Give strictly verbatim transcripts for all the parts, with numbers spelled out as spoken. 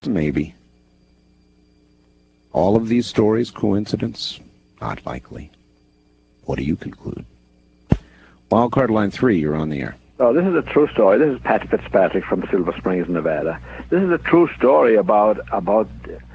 Maybe. All of these stories coincidence? Not likely. What do you conclude? Wildcard line three, you're on the air. Oh, this is a true story. This is Pat Fitzpatrick from Silver Springs, Nevada. This is a true story about about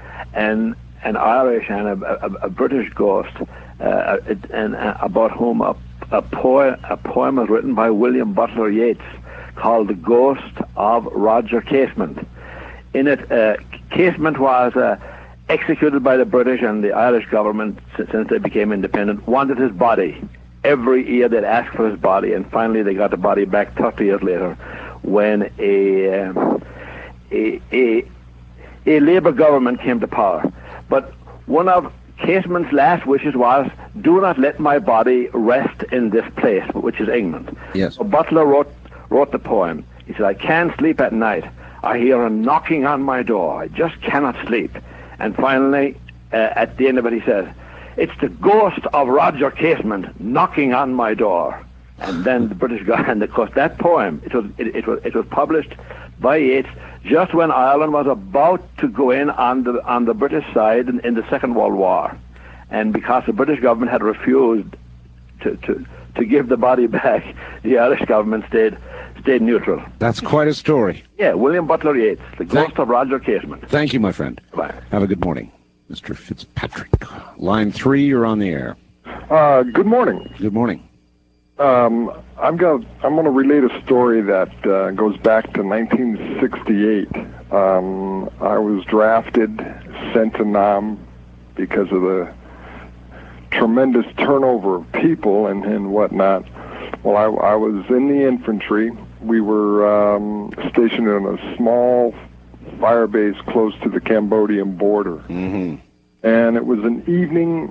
an an Irish and a, a, a British ghost, uh, and uh, about whom a a poem a poem was written by William Butler Yeats called "The Ghost of Roger Casement." In it, uh, Casement was uh, executed by the British, and the Irish government, since they became independent, wanted his body. Every year they'd ask for his body, and finally they got the body back thirty years later when a, um, a, a, a Labour government came to power. But one of Casement's last wishes was, do not let my body rest in this place, which is England. Yes. So Butler wrote, wrote the poem. He said, I can't sleep at night. I hear a knocking on my door. I just cannot sleep. And finally, uh, at the end of it, he says, it's the ghost of Roger Casement knocking on my door. And then the British guy, and of course that poem, it was it, it was it was published by Yeats just when Ireland was about to go in on the on the British side in, in the Second World War, and because the British government had refused to to to give the body back, the Irish government stayed stayed neutral. That's quite a story. Yeah, William Butler Yeats, the ghost Thank, of Roger Casement. Thank you, my friend. Bye. Have a good morning, Mister Fitzpatrick. Line three, you're on the air. Uh, good morning. Good morning. Um, I'm going I'm going to relate a story that uh, goes back to nineteen sixty-eight. Um, I was drafted, sent to Nam because of the tremendous turnover of people and, and whatnot. Well, I, I was in the infantry. We were um, stationed in a small fire base close to the Cambodian border. Mm-hmm. And it was an evening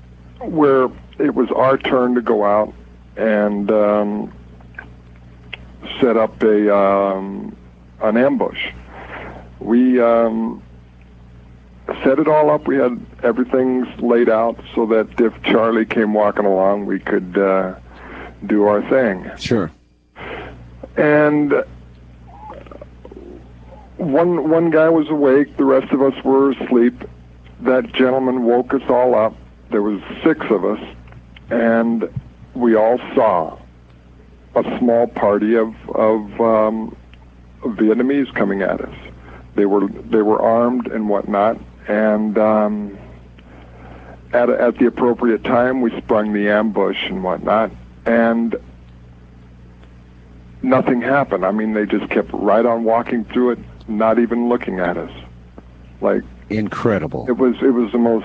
where it was our turn to go out and um, set up a um, an ambush. We um, set it all up. We had everything laid out so that if Charlie came walking along, we could uh, do our thing. Sure. And one one guy was awake. The rest of us were asleep. That gentleman woke us all up. There was six of us, and we all saw a small party of of, um, of Vietnamese coming at us. They were they were armed and whatnot, and um, at at the appropriate time, we sprung the ambush and whatnot, and nothing happened. I mean, they just kept right on walking through it, not even looking at us. Like incredible. It was it was the most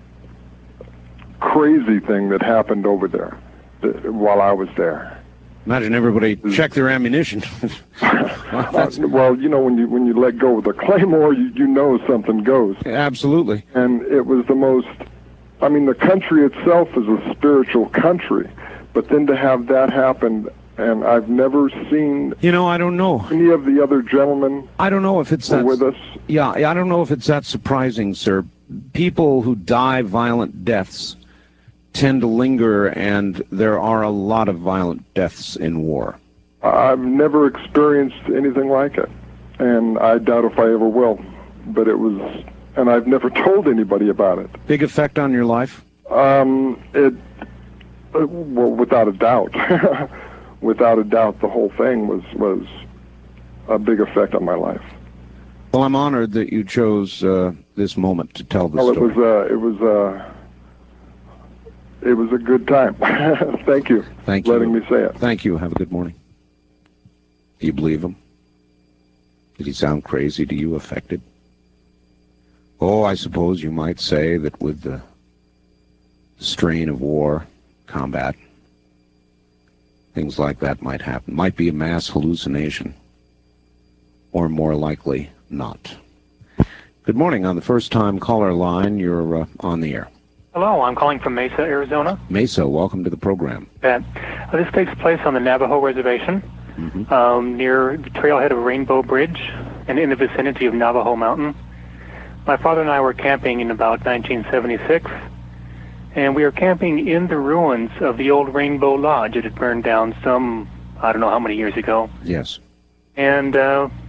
crazy thing that happened over there while I was there. Imagine everybody check their ammunition. uh, well, you know, when you when you let go of the claymore, you, you know something goes. Absolutely. And it was the most, I mean, the country itself is a spiritual country, but then to have that happen, and I've never seen... You know, I don't know. Any of the other gentlemen I don't know if it's that, with us. Yeah, I don't know if it's that surprising, sir. People who die violent deaths tend to linger, and there are a lot of violent deaths in war. I've never experienced anything like it, and I doubt if I ever will. But it was, and I've never told anybody about it. Big effect on your life? Um, it, uh, well, without a doubt. Without a doubt, the whole thing was, was a big effect on my life. Well, I'm honored that you chose uh, this moment to tell the well, story. It was, uh, it was, uh, It was a good time. Thank you Thank for you. letting me say it. Thank you. Have a good morning. Do you believe him? Did he sound crazy to you, affected? Oh, I suppose you might say that with the strain of war, combat, things like that might happen. Might be a mass hallucination. Or more likely, not. Good morning. On the first-time caller line, you're uh, on the air. Hello, I'm calling from Mesa, Arizona. Mesa, welcome to the program. Uh, this takes place on the Navajo Reservation, mm-hmm. um, near the trailhead of Rainbow Bridge, and in the vicinity of Navajo Mountain. My father and I were camping in about nineteen seventy-six, and we were camping in the ruins of the old Rainbow Lodge. It had burned down some, I don't know how many years ago. Yes. And uh,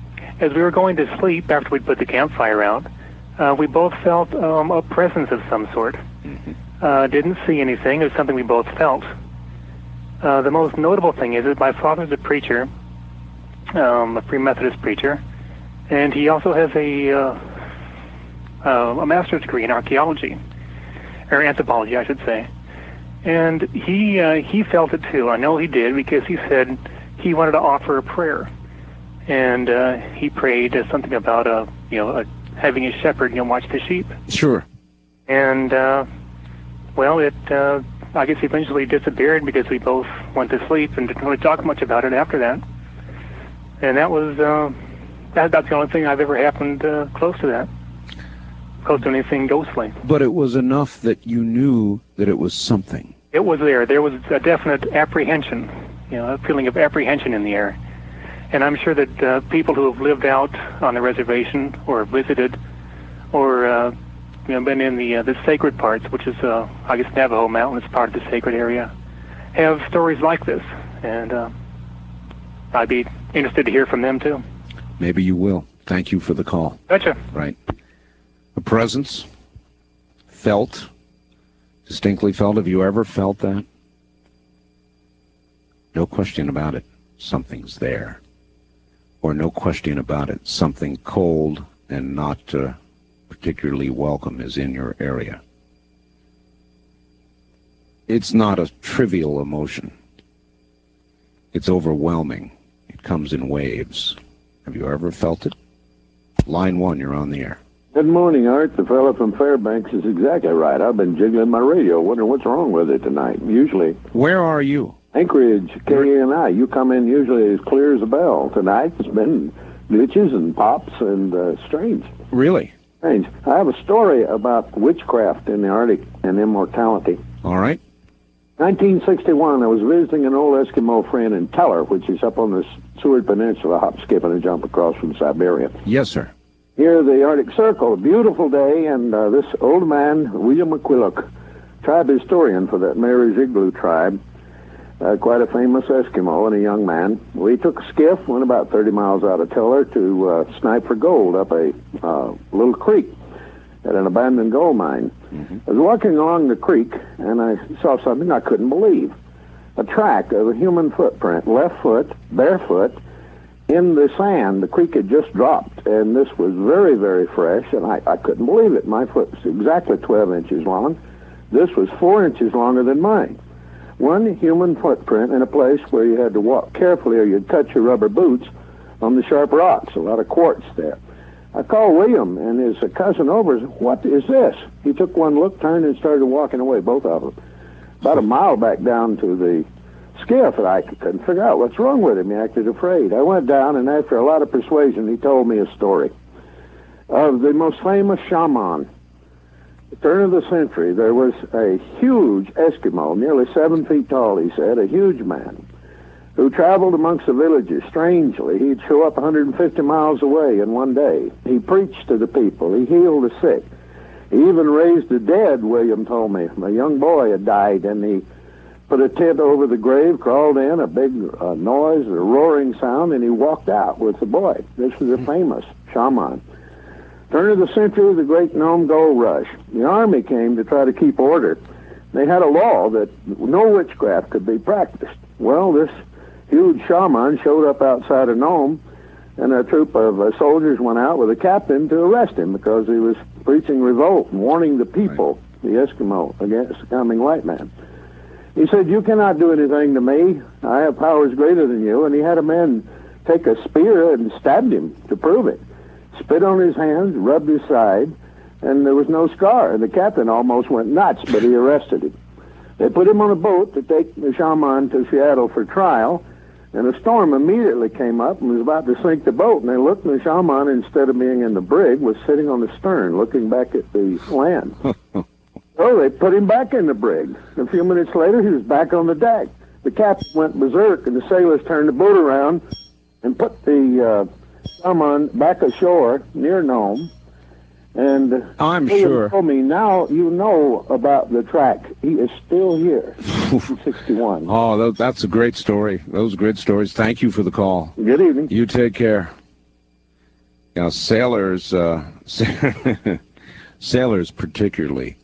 as we were going to sleep after we put the campfire out, uh, we both felt um, a presence of some sort. Mm-hmm. Uh, didn't see anything. It was something we both felt. Uh, the most notable thing is that my father's a preacher, um, a Free Methodist preacher, and he also has a uh, uh, a master's degree in archaeology, or anthropology, I should say. And he uh, he felt it too. I know he did, because he said he wanted to offer a prayer, and uh, he prayed uh, something about a you know a, having a shepherd you know watch the sheep. Sure. And uh, well, it uh, I guess eventually disappeared because we both went to sleep and didn't really talk much about it after that. And that was uh, that, that's the only thing I've ever happened uh, close to that, close to anything ghostly. But it was enough that you knew that it was something. It was there. There was a definite apprehension, you know, a feeling of apprehension in the air. And I'm sure that uh, people who have lived out on the reservation or visited or uh, you know, been in the uh, the sacred parts, which is, uh, I guess, Navajo Mountain is part of the sacred area, have stories like this. And uh, I'd be interested to hear from them, too. Maybe you will. Thank you for the call. Gotcha. Right. A presence, felt, distinctly felt. Have you ever felt that? No question about it. Something's there. Or no question about it. Something cold and not uh, particularly welcome is in your area. It's not a trivial emotion. It's overwhelming. It comes in waves. Have you ever felt it? Line one, you're on the air. Good morning, Art. The fellow from Fairbanks is exactly right. I've been jiggling my radio, wondering what's wrong with it tonight. Usually, where are you? Anchorage, K A N I. You come in usually as clear as a bell. Tonight, it's been glitches and pops and uh, strange. Really? Strange. I have a story about witchcraft in the Arctic and immortality. All right. nineteen sixty-one, I was visiting an old Eskimo friend in Teller, which is up on the Seward Peninsula, hop, skip, and a jump across from Siberia. Yes, sir. Here, the Arctic Circle, a beautiful day, and uh, this old man, William McQuillock, tribe historian for that Mary Igloo tribe, uh, quite a famous Eskimo and a young man. We took a skiff, went about thirty miles out of Teller to uh, snipe for gold up a uh, little creek at an abandoned gold mine. Mm-hmm. I was walking along the creek, and I saw something I couldn't believe. A track of a human footprint, left foot, barefoot, in the sand. The creek had just dropped, and this was very, very fresh, and I, I couldn't believe it. My foot was exactly twelve inches long. This was four inches longer than mine. One human footprint in a place where you had to walk carefully or you'd cut your rubber boots on the sharp rocks, a lot of quartz there. I called William and his cousin over. What is this? He took one look, turned, and started walking away, both of them. About a mile back down to the skiff, and I couldn't figure out what's wrong with him. He acted afraid. I went down, and after a lot of persuasion, he told me a story of the most famous shaman. At the turn of the century, there was a huge Eskimo, nearly seven feet tall, he said, a huge man, who traveled amongst the villages. Strangely, he'd show up one hundred fifty miles away in one day. He preached to the people. He healed the sick. He even raised the dead, William told me. A young boy had died, and he put a tent over the grave, crawled in, a big uh, noise, a roaring sound, and he walked out with the boy. This was a famous shaman. Turn of the century, the Great Nome Gold Rush. The Army came to try to keep order. They had a law that no witchcraft could be practiced. Well, this huge shaman showed up outside of Nome, and a troop of uh, soldiers went out with a captain to arrest him because he was preaching revolt and warning the people, right, the Eskimo, against the coming white man. He said, "You cannot do anything to me. I have powers greater than you." And he had a man take a spear and stabbed him to prove it. Spit on his hands, rubbed his side, and there was no scar. And the captain almost went nuts, but he arrested him. They put him on a boat to take the shaman to Seattle for trial, and a storm immediately came up and was about to sink the boat. And they looked, and the shaman, instead of being in the brig, was sitting on the stern looking back at the land. So they put him back in the brig. A few minutes later, he was back on the deck. The captain went berserk, and the sailors turned the boat around and put the uh, shaman back ashore near Nome. And uh, I'm William sure. told me, now you know about the track. He is still here, sixty-one. Oh, that's a great story. Those are great stories. Thank you for the call. Good evening. You take care. Now, sailors, uh, sailors particularly,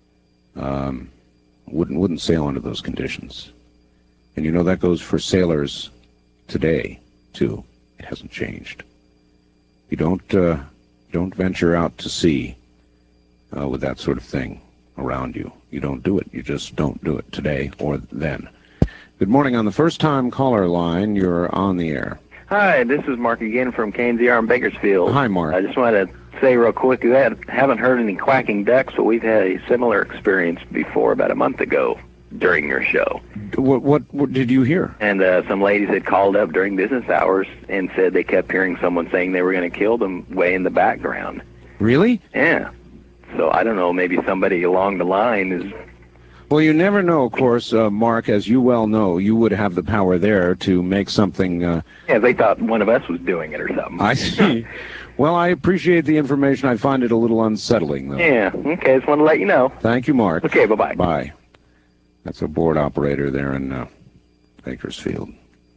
um, wouldn't wouldn't sail under those conditions. And you know that goes for sailors today too. It hasn't changed. You don't uh, don't venture out to sea uh, with that sort of thing around you. You don't do it. You just don't do it today or then. Good morning. On the first-time caller line, you're on the air. Hi, this is Mark again from K N Z R in Bakersfield. Hi, Mark. I just wanted to say real quick, we had, haven't heard any quacking ducks, but we've had a similar experience before about a month ago during your show. What, what, what did you hear? And uh, some ladies had called up during business hours and said they kept hearing someone saying they were going to kill them way in the background. Really? Yeah. So I don't know, maybe somebody along the line is... Well, you never know, of course, uh, Mark, as you well know, you would have the power there to make something... Uh, yeah, they thought one of us was doing it or something. I see. Well, I appreciate the information. I find it a little unsettling, though. Yeah, okay, just want to let you know. Thank you, Mark. Okay, bye-bye. Bye. That's a board operator there in uh, Bakersfield.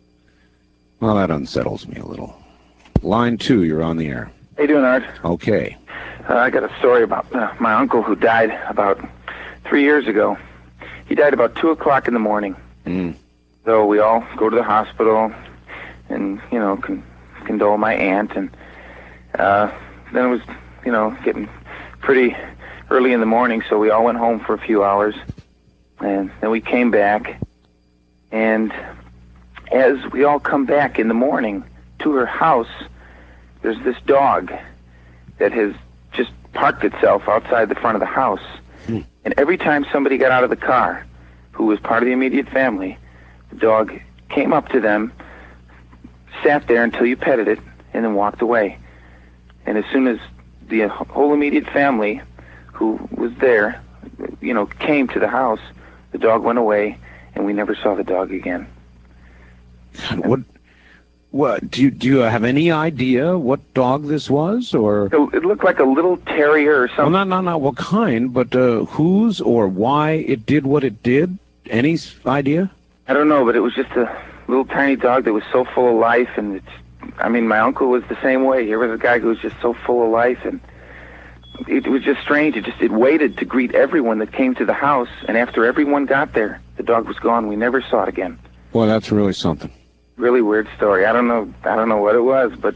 Well, that unsettles me a little. Line two, you're on the air. How you doing, Art? Okay. Uh, I got a story about uh, my uncle who died about three years ago. He died about two o'clock in the morning. Mm. So we all go to the hospital and, you know, con- condole my aunt. And uh, then it was, you know, getting pretty early in the morning, so we all went home for a few hours. And then we came back. And as we all come back in the morning to her house, there's this dog that has just parked itself outside the front of the house. Mm. And every time somebody got out of the car who was part of the immediate family, the dog came up to them, sat there until you petted it, and then walked away. And as soon as the whole immediate family who was there, you know, came to the house, the dog went away, and we never saw the dog again. What? What do you do? You have any idea what dog this was, or it, it looked like a little terrier or something? Well, not not not what kind, but uh, whose or why it did what it did. Any s- idea? I don't know, but it was just a little tiny dog that was so full of life, and it's. I mean, my uncle was the same way. Here was a guy who was just so full of life, and it, it was just strange. It just it waited to greet everyone that came to the house, and after everyone got there, the dog was gone. We never saw it again. Boy, that's really something. Really weird story. I don't know. I don't know what it was, but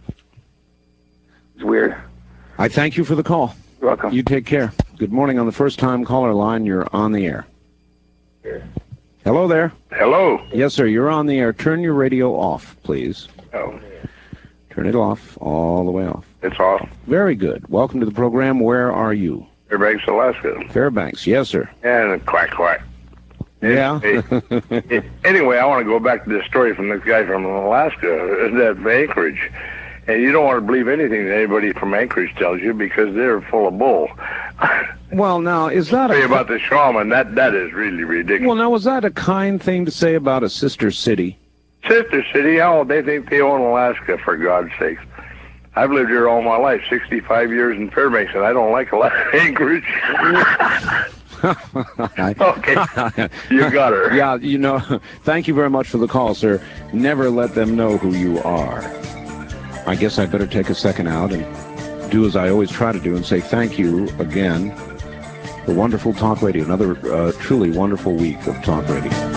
it's weird. I thank you for the call. You're welcome. You take care. Good morning. On the first-time caller line, you're on the air. Hello there. Hello. Yes, sir. You're on the air. Turn your radio off, please. Oh. Turn it off, all the way off. It's off. Very good. Welcome to the program. Where are you? Fairbanks, Alaska. Fairbanks. Yes, sir. And quack quack. Yeah. Anyway, I want to go back to this story from this guy from Alaska, that Anchorage. And you don't want to believe anything that anybody from Anchorage tells you because they're full of bull. Well, now, is that Say a... about the shaman, that, that is really ridiculous. Well, now, was that a kind thing to say about a sister city? Sister city? Oh, they think they own Alaska, for God's sakes. I've lived here all my life, sixty-five years in Fairbanks, and I don't like Alaska, Anchorage. Okay, you got her. Yeah, you know, thank you very much for the call, sir. Never let them know who you are. I guess I better take a second out and do as I always try to do and say thank you again for wonderful talk radio. Another uh, truly wonderful week of talk radio.